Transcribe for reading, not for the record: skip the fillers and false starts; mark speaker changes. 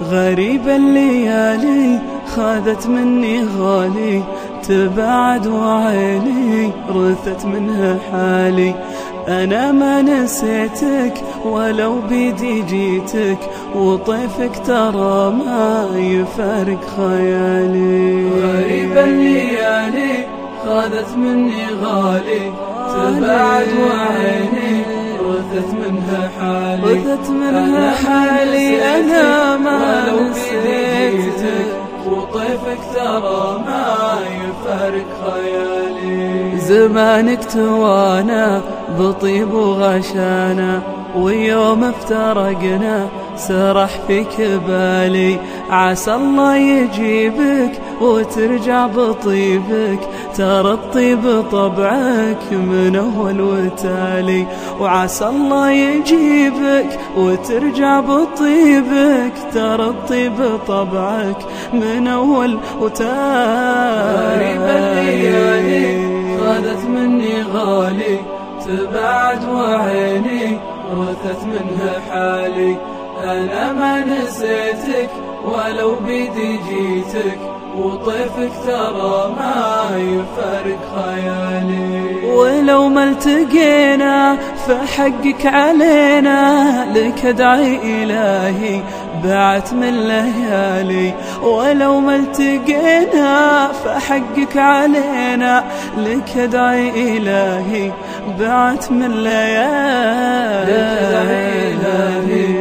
Speaker 1: غريبة الليالي خاذت مني غالي، تبعد وعيني رثت منها حالي. أنا ما نسيتك ولو بيدي جيتك، وطيفك ترى ما يفارق خيالي.
Speaker 2: غريبة الليالي خاذت مني غالي، تبعد وعيني رثت منها حالي.
Speaker 1: أنا ما
Speaker 2: نسيتك وطيفك ترى ما يفارق خيالي.
Speaker 1: زمانك توانا بطيب وغشانا، ويوم افترقنا سرح فيك بالي. عسى الله يجيبك وترجع بطيبك، ترى الطيب طبعك من أول وتالي. وعسى الله يجيبك وترجع بطيبك، ترى الطيب طبعك من أول وتالي.
Speaker 2: غريبة الليالي خاذت مني غالي، تبعد وعيني رثت منها حالي. أنا ما نسيتك ولو بيدي جيتك، وطيفك ترى ما يفارق خيالي.
Speaker 1: ولو ما التقينا فحقك علينا، لك ادعي إلهي بعت من ليالي. ولو ما التقينا فحقك علينا، لك ادعي إلهي بعت من ليالي.